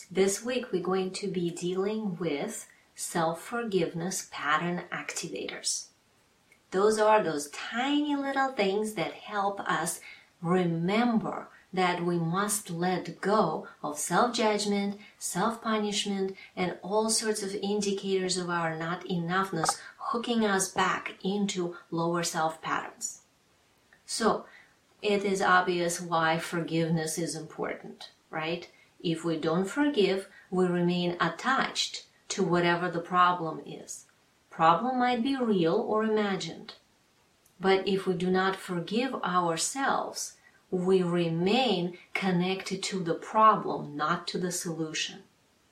This week we're going to be dealing with self-forgiveness pattern activators. Those are those tiny little things that help us remember that we must let go of self-judgment, self-punishment, and all sorts of indicators of our not enoughness, hooking us back into lower self patterns. So, it is obvious why forgiveness is important, right? If we don't forgive, we remain attached to whatever the problem is. Problem might be real or imagined. But if we do not forgive ourselves, we remain connected to the problem, not to the solution.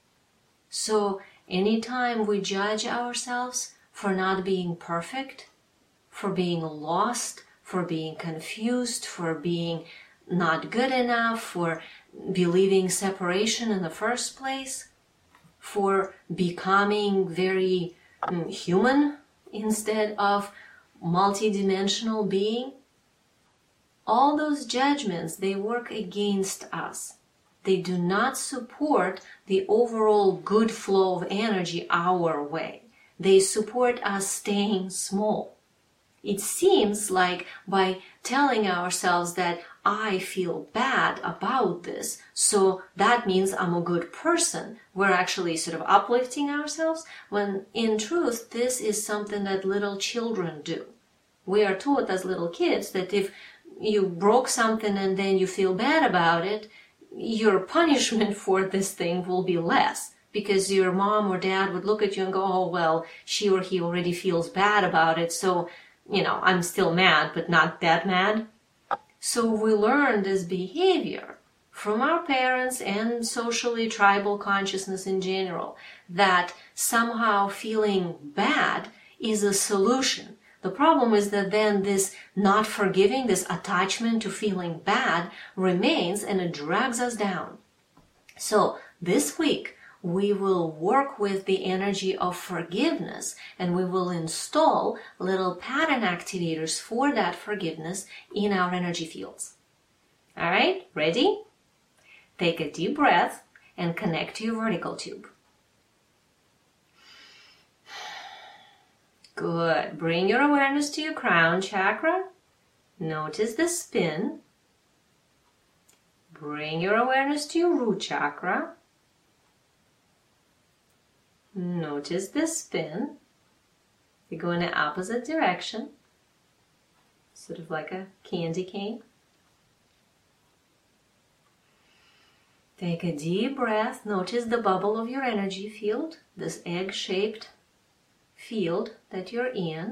So anytime we judge ourselves for not being perfect, for being lost, for being confused, for being not good enough, for believing separation in the first place, for becoming very human instead of multidimensional being, all those judgments, they work against us. They do not support the overall good flow of energy our way. They support us staying small. It seems like by telling ourselves that I feel bad about this, so that means I'm a good person, we're actually sort of uplifting ourselves, when in truth this is something that little children do. We are taught as little kids that if you broke something and then you feel bad about it, your punishment for this thing will be less. Because your mom or dad would look at you and go, oh, well, she or he already feels bad about it, so, I'm still mad, but not that mad. So we learn this behavior from our parents and socially tribal consciousness in general, that somehow feeling bad is a solution. The problem is that then this not forgiving, this attachment to feeling bad remains and it drags us down. So this week, we will work with the energy of forgiveness and we will install little pattern activators for that forgiveness in our energy fields. All right, ready? Take a deep breath and connect to your vertical tube. Good. Bring your awareness to your crown chakra. Notice the spin. Bring your awareness to your root chakra. Notice the spin. They go in the opposite direction, sort of like a candy cane. Take a deep breath. Notice the bubble of your energy field, this egg-shaped field that you're in.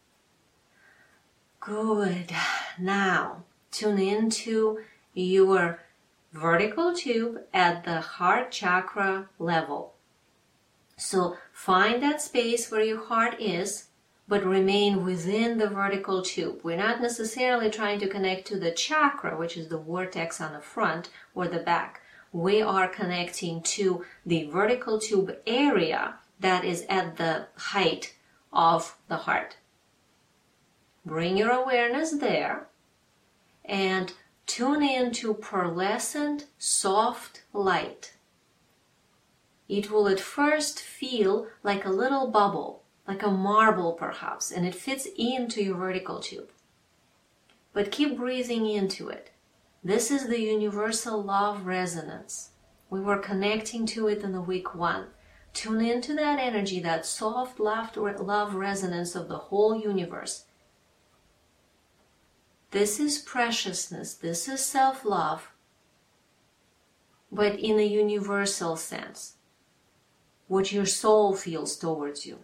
Good. Now, tune into your vertical tube at the heart chakra level. So find that space where your heart is, but remain within the vertical tube. We're not necessarily trying to connect to the chakra, which is the vortex on the front or the back. We are connecting to the vertical tube area that is at the height of the heart. Bring your awareness there and tune in to pearlescent, soft light. It will at first feel like a little bubble, like a marble perhaps, and it fits into your vertical tube. But keep breathing into it. This is the universal love resonance. We were connecting to it in the week 1. Tune into that energy, that soft love resonance of the whole universe. This is preciousness, this is self-love, but in a universal sense. What your soul feels towards you,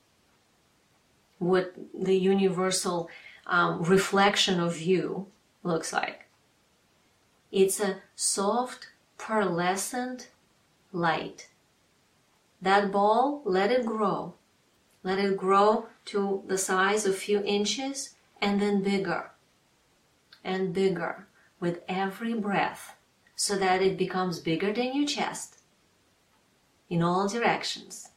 what the universal reflection of you looks like. It's a soft, pearlescent light. That ball, let it grow. Let it grow to the size of a few inches and then bigger and bigger with every breath so that it becomes bigger than your chest. In all directions.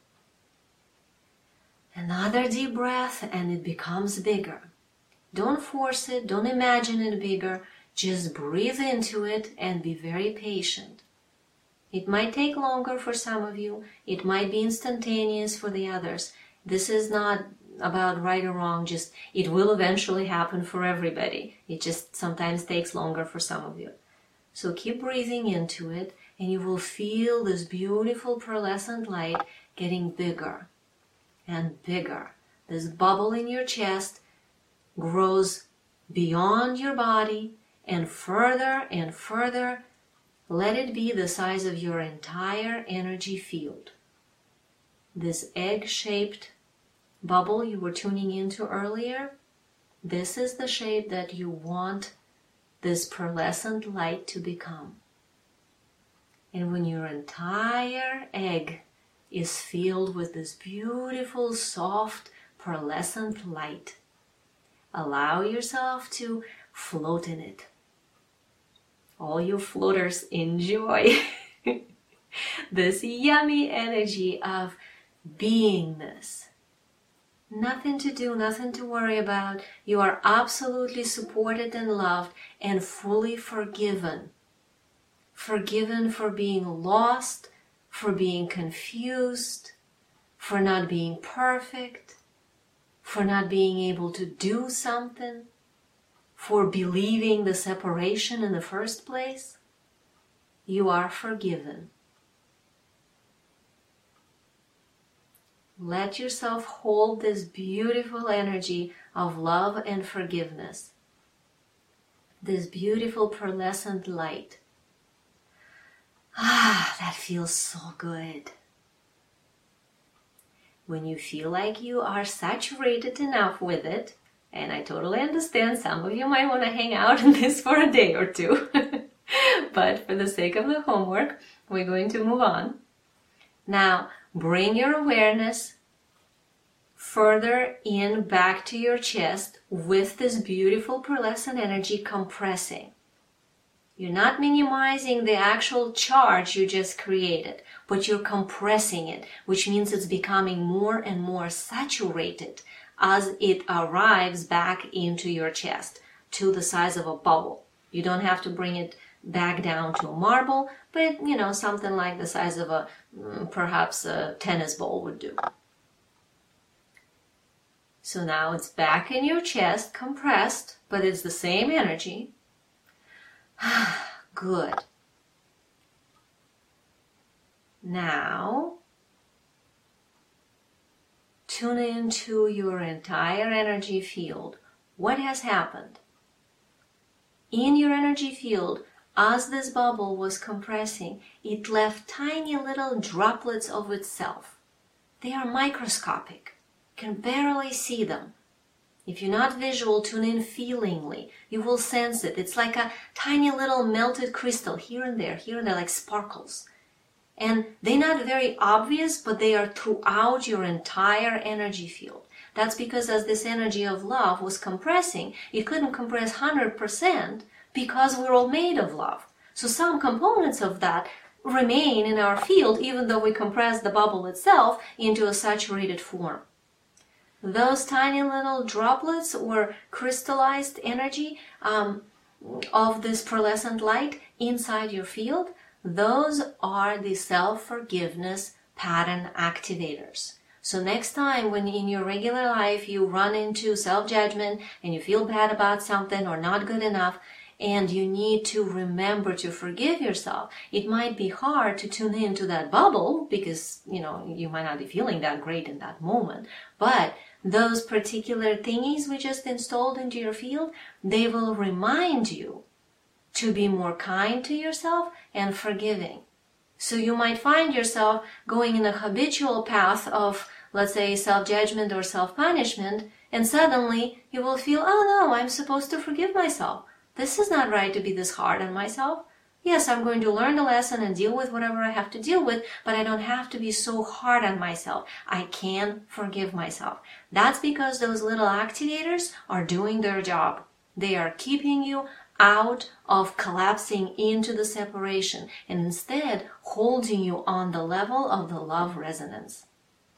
Another deep breath and it becomes bigger. Don't force it, don't imagine it bigger, just breathe into it and be very patient. It might take longer for some of you. It might be instantaneous for the others. This is not about right or wrong, just it will eventually happen for everybody. It just sometimes takes longer for some of you. So keep breathing into it, and you will feel this beautiful pearlescent light getting bigger and bigger. This bubble in your chest grows beyond your body and further. Let it be the size of your entire energy field. This egg-shaped bubble you were tuning into earlier, this is the shape that you want this pearlescent light to become. And when your entire egg is filled with this beautiful, soft, pearlescent light, allow yourself to float in it. All you floaters, enjoy this yummy energy of beingness. Nothing to do, nothing to worry about. You are absolutely supported and loved and fully forgiven. Forgiven for being lost, for being confused, for not being perfect, for not being able to do something, for believing the separation in the first place. You are forgiven. Let yourself hold this beautiful energy of love and forgiveness. This beautiful pearlescent light. That feels so good. When you feel like you are saturated enough with it, and I totally understand some of you might want to hang out in this for a day or two, but for the sake of the homework, we're going to move on. Now, bring your awareness further in back to your chest with this beautiful pearlescent energy compressing. You're not minimizing the actual charge you just created, but you're compressing it, which means it's becoming more and more saturated as it arrives back into your chest to the size of a bubble. You don't have to bring it back down to a marble, but something like the size of perhaps a tennis ball would do. So now it's back in your chest, compressed, but it's the same energy. Good. Now, tune into your entire energy field. What has happened? In your energy field, as this bubble was compressing, it left tiny little droplets of itself. They are microscopic. You can barely see them. If you're not visual, tune in feelingly. You will sense it. It's like a tiny little melted crystal here and there, like sparkles. And they're not very obvious, but they are throughout your entire energy field. That's because as this energy of love was compressing, it couldn't compress 100% because we're all made of love. So some components of that remain in our field even though we compress the bubble itself into a saturated form. Those tiny little droplets or crystallized energy of this pearlescent light inside your field, those are the self-forgiveness pattern activators. So next time when in your regular life you run into self-judgment and you feel bad about something or not good enough, and you need to remember to forgive yourself, it might be hard to tune into that bubble because, you might not be feeling that great in that moment. But those particular thingies we just installed into your field, they will remind you to be more kind to yourself and forgiving. So you might find yourself going in a habitual path of, let's say, self-judgment or self-punishment, and suddenly you will feel, oh no, I'm supposed to forgive myself. This is not right to be this hard on myself. Yes, I'm going to learn the lesson and deal with whatever I have to deal with, but I don't have to be so hard on myself. I can forgive myself. That's because those little activators are doing their job. They are keeping you out of collapsing into the separation and instead holding you on the level of the love resonance.